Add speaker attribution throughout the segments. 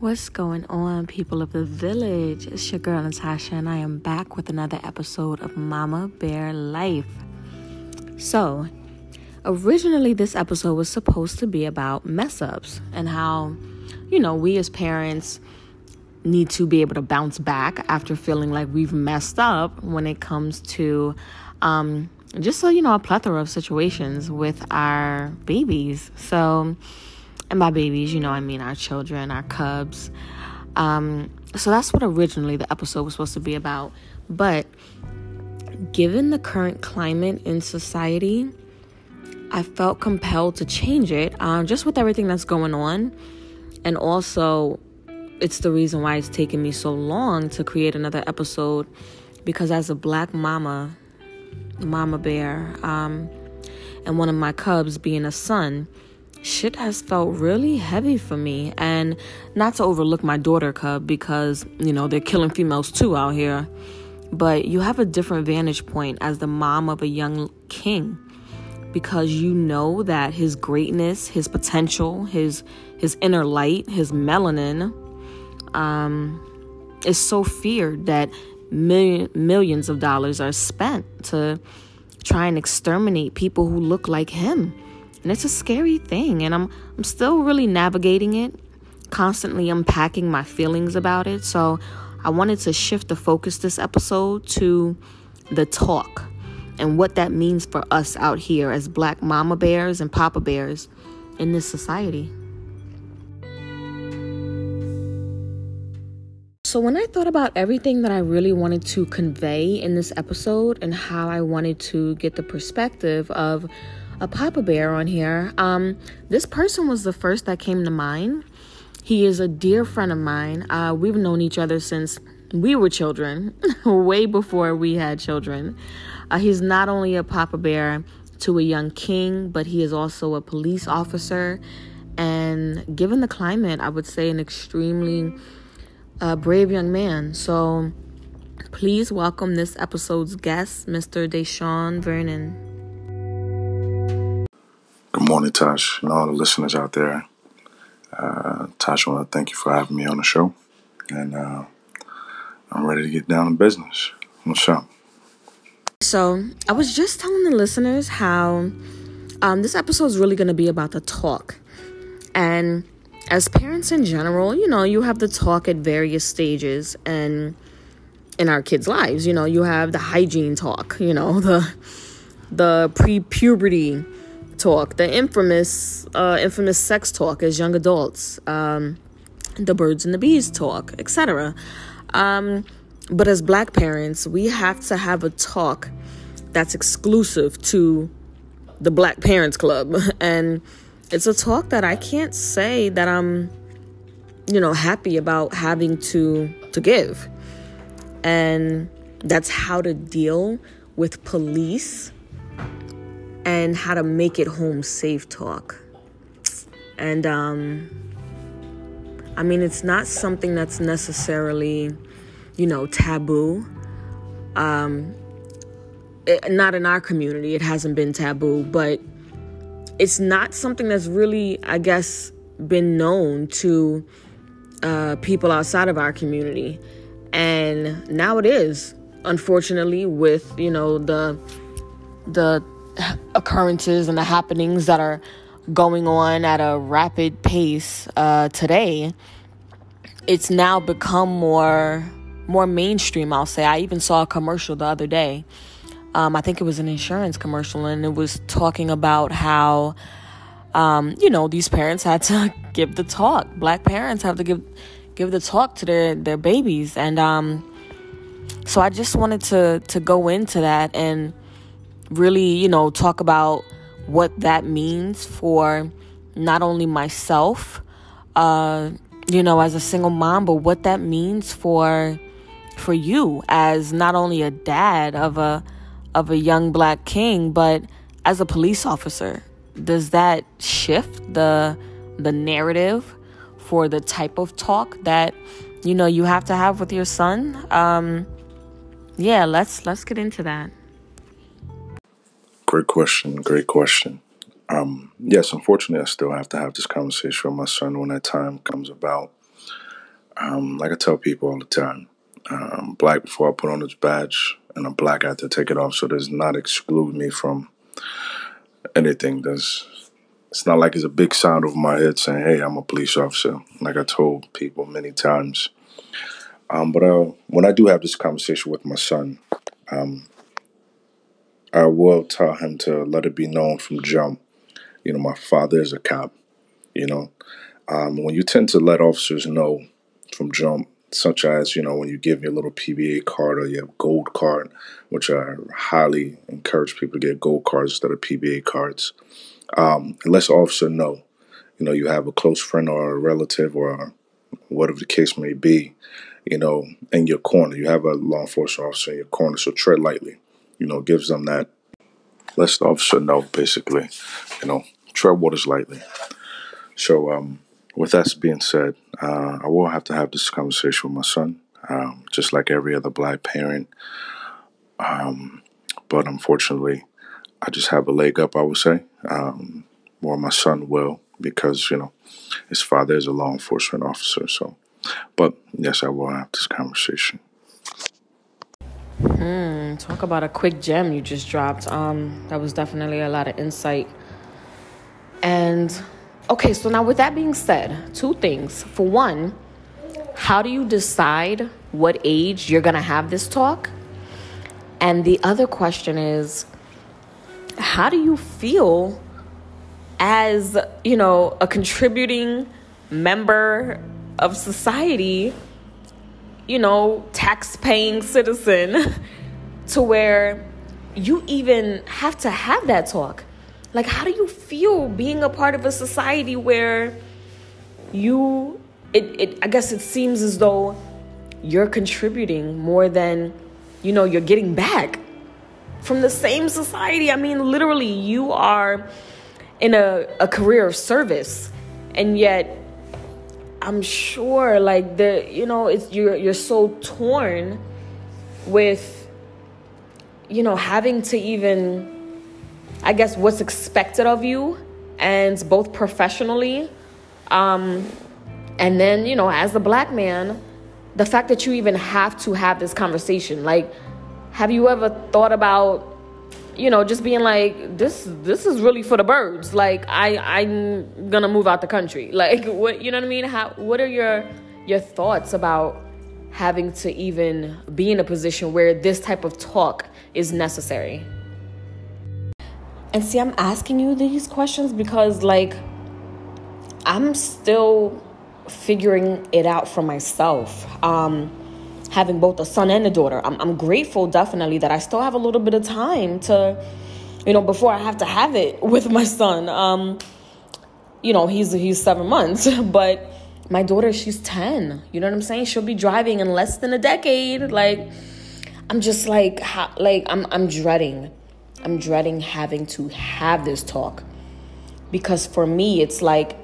Speaker 1: What's going on, people of the village? It's your girl Natasha, and I am back with another episode of Mama Bear Life. So, originally this episode was supposed to be about mess-ups and how, we as parents need to be able to bounce back after feeling like we've messed up when it comes to a plethora of situations with our babies. So, and by babies, I mean our children, our cubs. So that's what originally the episode was supposed to be about. But given the current climate in society, I felt compelled to change it, just with everything that's going on. And also, it's the reason why it's taken me so long to create another episode, because as a Black mama bear, and one of my cubs being a son, shit has felt really heavy for me. And not to overlook my daughter cub, because, they're killing females too out here. But you have a different vantage point as the mom of a young king, because you know that his greatness, his potential, his inner light, his melanin, is so feared that millions of dollars are spent to try and exterminate people who look like him. And it's a scary thing, and I'm still really navigating it, constantly unpacking my feelings about it. So I wanted to shift the focus this episode to the talk and what that means for us out here as Black mama bears and papa bears in this society. So when I thought about everything that I really wanted to convey in this episode and how I wanted to get the perspective of a papa bear on here, this person was the first that came to mind. He is a dear friend of mine. We've known each other since we were children, way before we had children. He's not only a papa bear to a young king, but he is also a police officer. And given the climate, I would say an extremely brave young man. So please welcome this episode's guest, Mr. Deshawn Vernon.
Speaker 2: Good morning, Tosh, and all the listeners out there. Tosh, I want to thank you for having me on the show, and I'm ready to get down to business. What's up?
Speaker 1: So I was just telling the listeners how this episode is really going to be about the talk. And as parents in general, you have the talk at various stages and in our kids' lives. You have the hygiene talk, the pre-puberty talk, the infamous sex talk as young adults, the birds and the bees talk, etc. But as Black parents, we have to have a talk that's exclusive to the Black Parents Club. And it's a talk that I can't say that I'm, happy about having to give. And that's how to deal with police and how to make it home safe talk. And, it's not something that's necessarily, taboo. Not in our community, it hasn't been taboo, but it's not something that's really, I guess, been known to people outside of our community. And now it is, unfortunately, with, the occurrences and the happenings that are going on at a rapid pace today. It's now become more mainstream, I'll say. I even saw a commercial the other day. I think it was an insurance commercial, and it was talking about how these parents had to give the talk. Black parents have to give the talk to their babies. And so I just wanted to go into that and really, talk about what that means for not only myself, as a single mom, but what that means for you as not only a dad of a young Black king, but as a police officer. Does that shift the narrative for the type of talk that, you have to have with your son? Let's get into that.
Speaker 2: Great question. Yes, unfortunately, I still have to have this conversation with my son when that time comes about. Like I tell people all the time, I'm black before I put on this badge, and I'm black after I take it off. So does not exclude me from anything. It's not like it's a big sound over my head saying, "Hey, I'm a police officer." Like I told people many times. But when I do have this conversation with my son, I will tell him to let it be known from jump. My father is a cop. You know, when you tend to let officers know from jump, such as when you give your little PBA card or your gold card, which I highly encourage people to get gold cards instead of PBA cards. It lets the officer know, you have a close friend or a relative or whatever the case may be, in your corner. You have a law enforcement officer in your corner, so tread lightly. Gives them that, lets the officer know, basically, tread waters lightly. So, with that being said, I will have to have this conversation with my son, just like every other black parent. But unfortunately, I just have a leg up, I would say, or my son will, because, his father is a law enforcement officer. So, but yes, I will have this conversation.
Speaker 1: Talk about a quick gem you just dropped. That was definitely a lot of insight. And okay, so now with that being said, two things. For one, how do you decide what age you're going to have this talk? And the other question is, how do you feel as, a contributing member of society, tax-paying citizen, to where you even have to have that talk? Like, how do you feel being a part of a society where I guess it seems as though you're contributing more than, you're getting back from the same society? I mean, literally, you are in a career of service, and yet I'm sure, like, you're so torn with, having to even, I guess, what's expected of you, and both professionally, and then, as a black man, the fact that you even have to have this conversation. Like, have you ever thought about, just being like, this is really for the birds. Like, I'm gonna move out the country. Like, what, you know what I mean? What are your thoughts about having to even be in a position where this type of talk is necessary? And see, I'm asking you these questions because, like, I'm still figuring it out for myself. Having both a son and a daughter, I'm grateful, definitely, that I still have a little bit of time to, before I have to have it with my son. He's 7 months, but my daughter, she's 10. You know what I'm saying? She'll be driving in less than a decade. Like, I'm just like, I'm dreading having to have this talk, because for me, it's like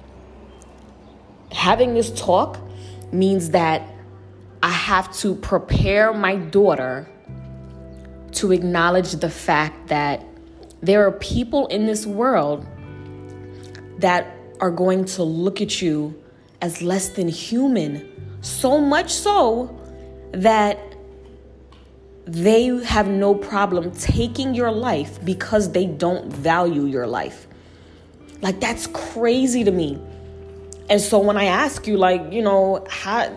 Speaker 1: having this talk means that I have to prepare my daughter to acknowledge the fact that there are people in this world that are going to look at you as less than human, so much so that they have no problem taking your life because they don't value your life. Like, that's crazy to me. And so when I ask you, like, how,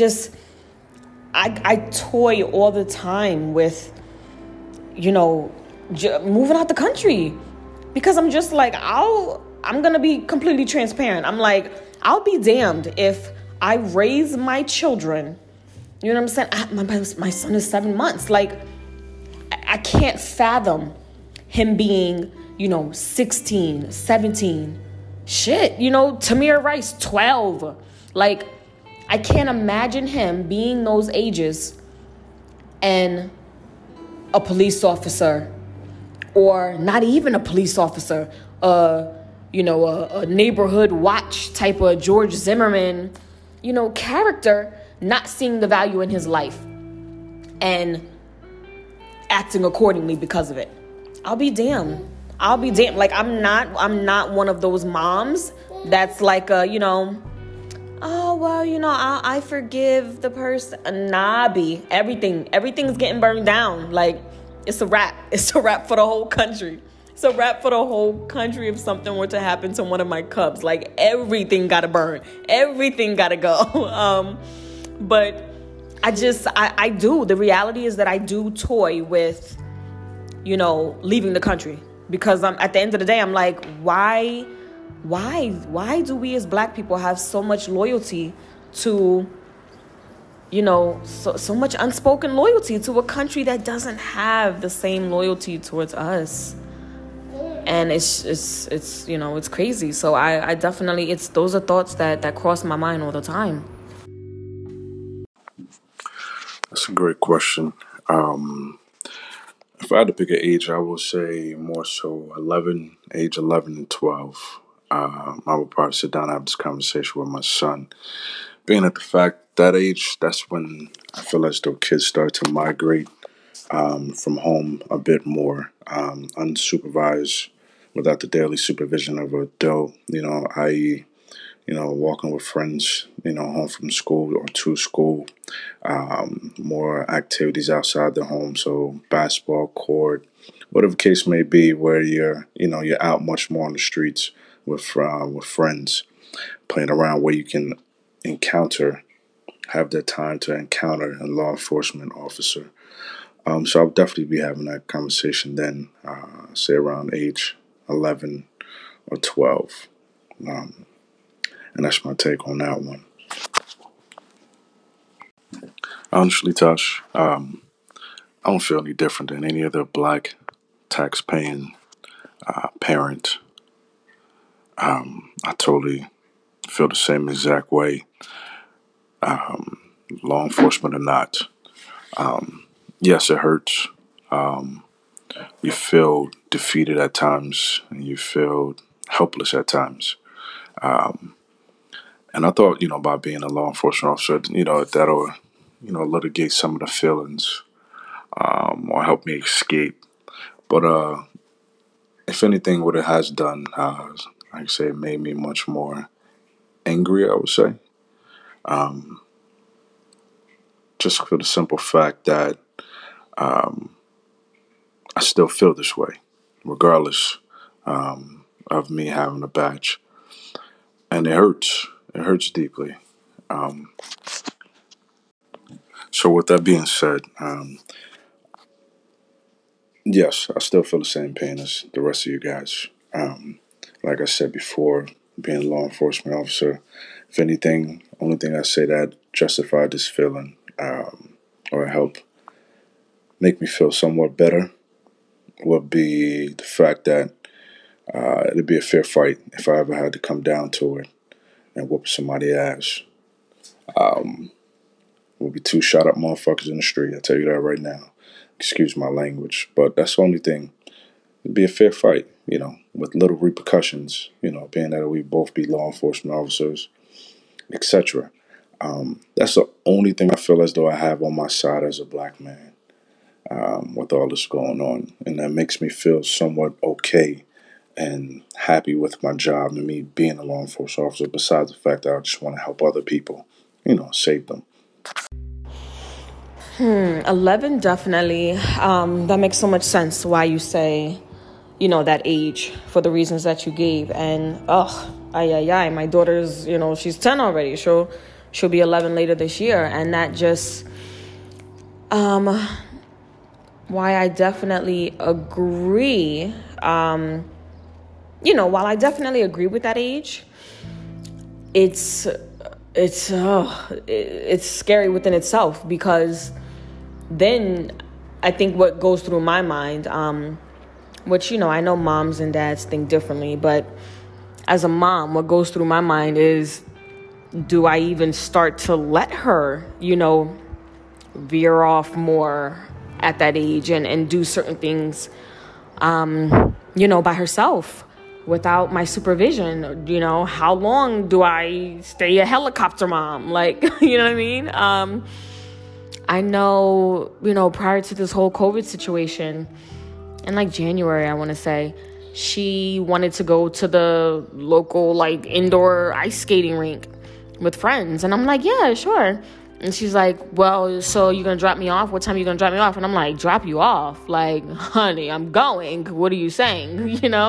Speaker 1: I toy all the time with, moving out the country, because I'm just like, I'm going to be completely transparent. I'm like, I'll be damned if I raise my children. You know what I'm saying? My son is 7 months. Like, I can't fathom him being, 16, 17. Shit, Tamir Rice, 12. Like, I can't imagine him being those ages and a police officer, or not even a police officer, a neighborhood watch type of George Zimmerman, character, not seeing the value in his life and acting accordingly because of it. I'll be damned. Like, I'm not one of those moms that's like, oh, well, I forgive the person. Nah, B, everything's getting burned down. Like, it's a wrap. It's a wrap for the whole country. It's a wrap for the whole country if something were to happen to one of my cubs. Like, everything gotta burn. Everything gotta go. But I do. The reality is that I do toy with, leaving the country. Because at the end of the day, I'm like, why do we as Black people have so much loyalty to, so much unspoken loyalty to a country that doesn't have the same loyalty towards us? And it's crazy. So I definitely, those are thoughts that cross my mind all the time.
Speaker 2: That's a great question. If I had to pick an age, I would say more so age 11 and 12. I would probably sit down and have this conversation with my son. Being at the fact that age, that's when I feel as though kids start to migrate from home a bit more, unsupervised, without the daily supervision of an adult, i.e., walking with friends, home from school or to school, more activities outside the home. So basketball court, whatever the case may be, where you're out much more on the streets with friends, playing around where you can have that time to encounter a law enforcement officer. So I'll definitely be having that conversation then, say around age 11 or 12. And that's my take on that one. Honestly, Tosh, I don't feel any different than any other Black tax-paying parent. I totally feel the same exact way, law enforcement or not. Yes, it hurts. You feel defeated at times, and you feel helpless at times. And I thought, by being a law enforcement officer, that'll, litigate some of the feelings, or help me escape. But if anything, what it has done, like I say, it made me much more angry, I would say. Just for the simple fact that I still feel this way, regardless of me having a badge. And it hurts. It hurts deeply. So with that being said, yes, I still feel the same pain as the rest of you guys. Like I said before, being a law enforcement officer, if anything, only thing I say that justified this feeling, or help make me feel somewhat better, would be the fact that it'd be a fair fight if I ever had to come down to it and whoop somebody's ass. We'll be two shot up motherfuckers in the street. I tell you that right now. Excuse my language, but that's the only thing. It'd be a fair fight, with little repercussions. Being that we both be law enforcement officers, etc. That's the only thing I feel as though I have on my side as a Black man, with all this going on, and that makes me feel somewhat okay and happy with my job and me being a law enforcement officer. Besides the fact that I just want to help other people, save them.
Speaker 1: 11, definitely. That makes so much sense why you say, that age for the reasons that you gave. And, my daughter's, she's 10 already. She'll be 11 later this year. And that just, why I definitely agree, while I definitely agree with that age, it's scary within itself, because then I think what goes through my mind, which, I know moms and dads think differently, but as a mom, what goes through my mind is, do I even start to let her, veer off more at that age and do certain things, by herself without my supervision? How long do I stay a helicopter mom? Like, you know what I mean? I know, prior to this whole COVID situation, in like January, I want to say, she wanted to go to the local like indoor ice skating rink. with friends. And I'm like, yeah, sure. And she's like, well, so you're going to drop me off? What time are you going to drop me off? And I'm like, drop you off? Like, honey, I'm going. What are you saying?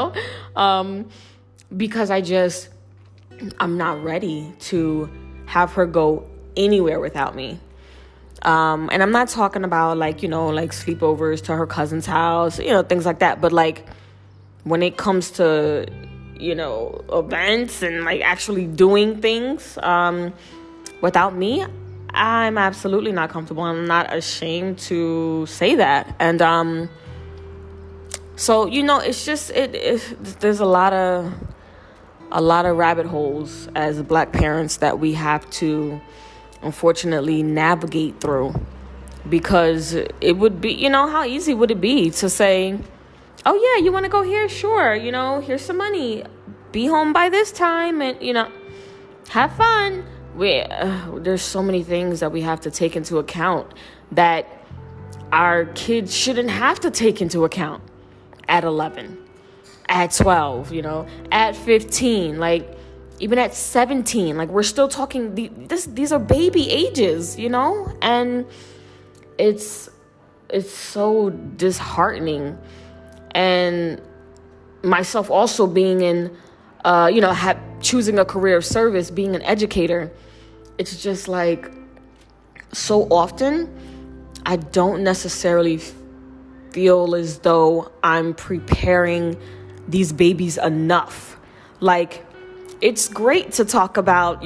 Speaker 1: Because I'm not ready to have her go anywhere without me. And I'm not talking about like sleepovers to her cousin's house, things like that. But like when it comes to, events and like actually doing things, without me, I'm absolutely not comfortable. I'm not ashamed to say that. And, so, it's just, there's a lot of rabbit holes as Black parents that we have to unfortunately navigate through, because it would be, how easy would it be to say, oh yeah, you want to go here? Sure. Here's some money, be home by this time, and, have fun. There's so many things that we have to take into account that our kids shouldn't have to take into account at 11, at 12, at 15, like even at 17. Like, we're still talking, these are baby ages, and it's so disheartening. And myself also being in, choosing a career of service, being an educator, it's just like so often I don't necessarily feel as though I'm preparing these babies enough. Like, it's great to talk about,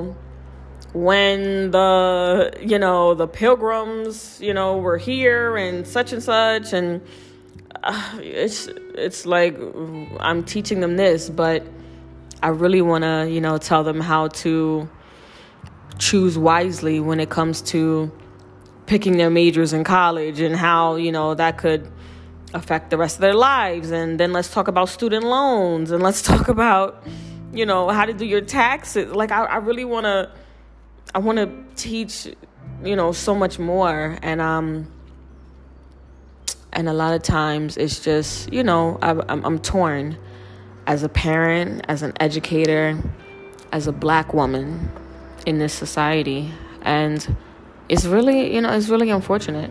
Speaker 1: when the pilgrims, were here and such, and it's like I'm teaching them this, but I really want to, tell them how to choose wisely when it comes to picking their majors in college, and how, that could affect the rest of their lives. And then let's talk about student loans, and let's talk about, how to do your taxes. Like, I really want to teach, so much more. And a lot of times it's just, I'm torn as a parent, as an educator, as a Black woman in this society. And it's really, it's really unfortunate.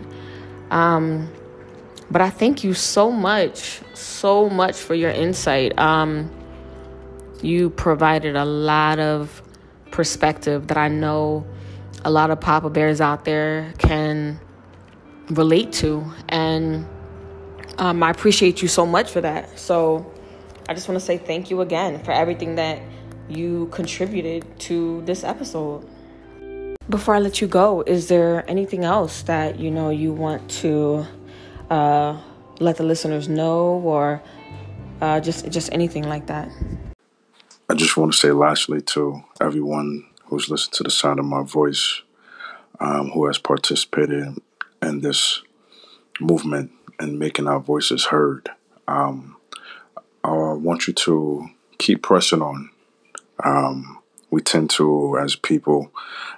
Speaker 1: But I thank you so much for your insight. You provided a lot of perspective that I know a lot of Papa Bears out there can relate to. And I appreciate you so much for that. So I just want to say thank you again for everything that you contributed to this episode. Before I let you go, is there anything else that you want to let the listeners know, or just anything like that?
Speaker 2: I just want to say lastly to everyone who's listened to the sound of my voice, who has participated in this movement and making our voices heard. I want you to keep pressing on. We tend to, as people,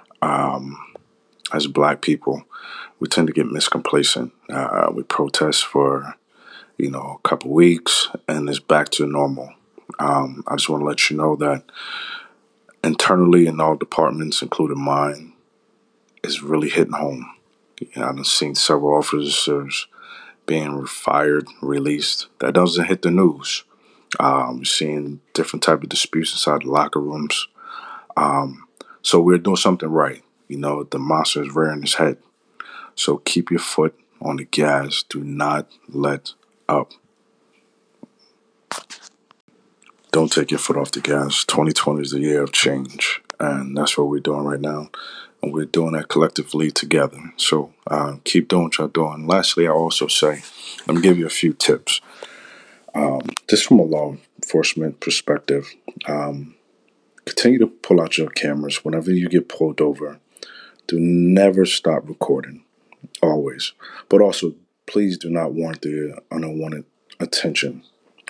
Speaker 2: as Black people, we tend to get miscomplacent. We protest for, a couple weeks, and it's back to normal. I just want to let you know that internally in all departments, including mine, it's really hitting home. I've seen several officers being fired, released. That doesn't hit the news. We're seeing different type of disputes inside the locker rooms. So we're doing something right. The monster is rearing its head. So keep your foot on the gas. Do not let up. Don't take your foot off the gas. 2020 is the year of change. And that's what we're doing right now. And we're doing that collectively together. So keep doing what you're doing. Lastly, I also say, let me give you a few tips. Just from a law enforcement perspective, continue to pull out your cameras whenever you get pulled over. Do never stop recording, always. But also, please do not want the unwanted attention.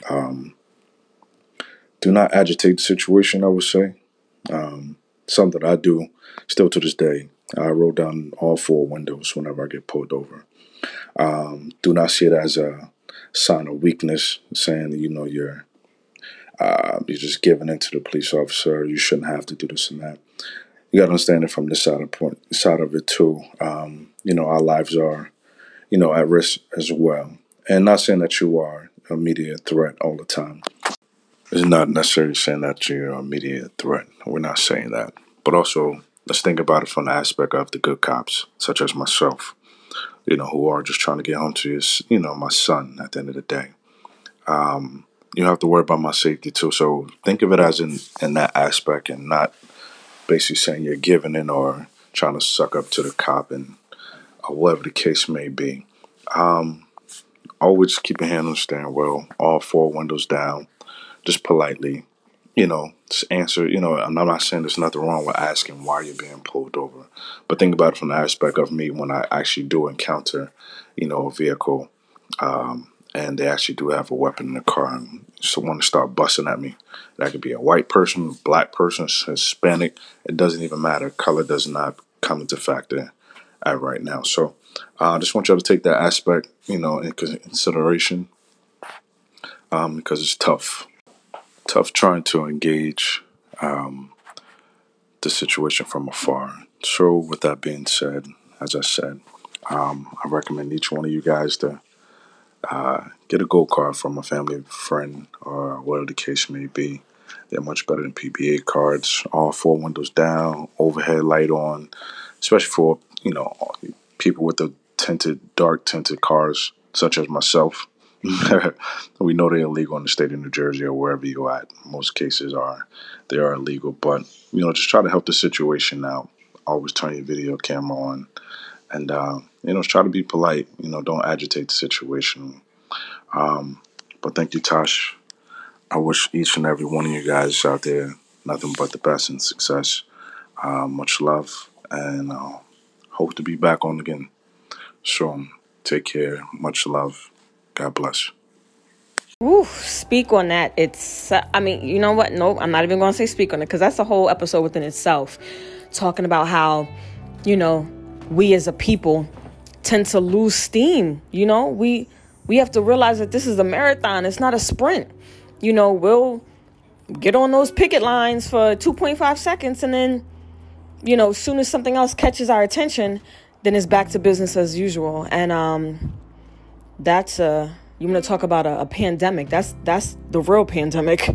Speaker 2: Do not agitate the situation, I would say. Something I do still to this day. I roll down all four windows whenever I get pulled over. Do not see it as a sign of weakness, saying that, you're just giving in to the police officer. You shouldn't have to do this and that. you got to understand it from this side of it too. Our lives are, at risk as well. And not saying that you are a immediate threat all the time. It's not necessarily saying that you're an immediate threat. We're not saying that. But also, let's think about it from the aspect of the good cops, such as myself, who are just trying to get home to my son at the end of the day. You have to worry about my safety too. So think of it as in that aspect, and not basically saying you're giving in or trying to suck up to the cop, and whatever the case may be. Always keep your hand on the steering wheel, all four windows down, just politely, just answer. I'm not saying there's nothing wrong with asking why you're being pulled over, but think about it from the aspect of me when I actually do encounter, a vehicle, and they actually do have a weapon in the car and someone to start busting at me. That could be a white person, black person, Hispanic. It doesn't even matter. Color does not come into factor at right now. So I just want y'all to take that aspect, in consideration, because it's tough trying to engage the situation from afar. So with that being said, as I said, I recommend each one of you guys to get a gold card from a family friend or whatever the case may be. They're much better than PPA cards. All four windows down, overhead light on, especially for people with the dark tinted cars, such as myself. We know they're illegal in the state of New Jersey or wherever you're at. Most cases they are illegal, but just try to help the situation out. Always turn your video camera on, and try to be polite. Don't agitate the situation. But thank you, Tosh. I wish each and every one of you guys out there nothing but the best and success. Much love, and hope to be back on again soon. Take care. Much love. God bless.
Speaker 1: Ooh, speak on that. You know what? Nope, I'm not even going to say speak on it, because that's a whole episode within itself. Talking about how, we as a people tend to lose steam. We have to realize that this is a marathon. It's not a sprint. We'll get on those picket lines for 2.5 seconds, and then, as soon as something else catches our attention, then it's back to business as usual. And that's you want to talk about a pandemic? That's the real pandemic.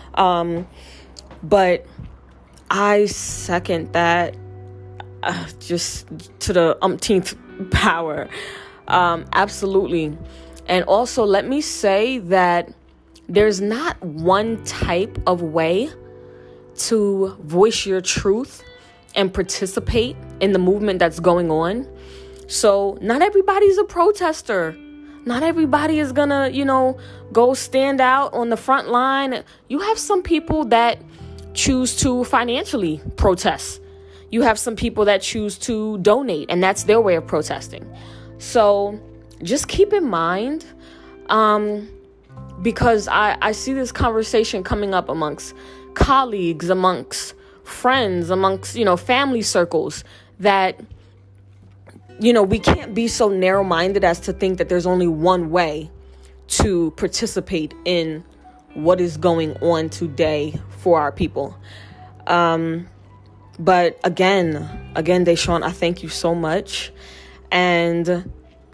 Speaker 1: But I second that, just to the umpteenth power. Absolutely. And also, let me say that there's not one type of way to voice your truth and participate in the movement that's going on. So not everybody's a protester. Not everybody is gonna, go stand out on the front line. You have some people that choose to financially protest. You have some people that choose to donate, and that's their way of protesting. So just keep in mind, because I see this conversation coming up amongst colleagues, amongst friends, amongst, family circles, that, we can't be so narrow-minded as to think that there's only one way to participate in what is going on today for our people. But again, Deshaun, I thank you so much. And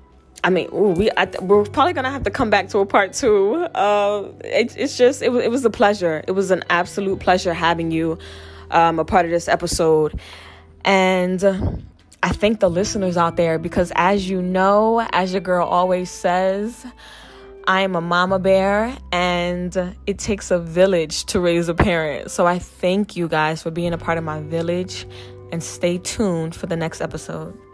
Speaker 1: we're probably going to have to come back to a part 2. It was a pleasure. It was an absolute pleasure having you a part of this episode. And I thank the listeners out there, because as you know, as your girl always says, I am a mama bear, and it takes a village to raise a parent. So I thank you guys for being a part of my village, and stay tuned for the next episode.